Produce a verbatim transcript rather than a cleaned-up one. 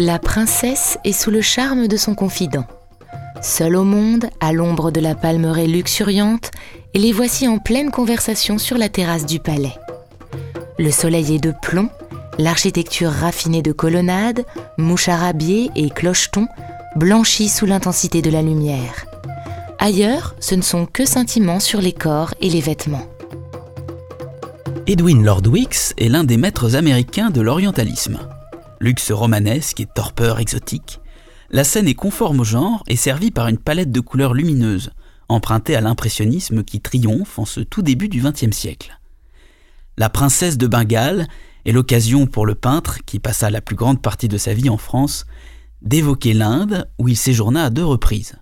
La princesse est sous le charme de son confident. Seule au monde, à l'ombre de la palmeraie luxuriante, et les voici en pleine conversation sur la terrasse du palais. Le soleil est de plomb, l'architecture raffinée de colonnades, moucharabiés et clochetons blanchit sous l'intensité de la lumière. Ailleurs, ce ne sont que scintillements sur les corps et les vêtements. Edwin Lord-Wilkes est l'un des maîtres américains de l'orientalisme. Luxe romanesque et torpeur exotique, la scène est conforme au genre et servie par une palette de couleurs lumineuses, empruntée à l'impressionnisme qui triomphe en ce tout début du vingtième siècle. La princesse de Bengale est l'occasion pour le peintre, qui passa la plus grande partie de sa vie en France, d'évoquer l'Inde où il séjourna à deux reprises.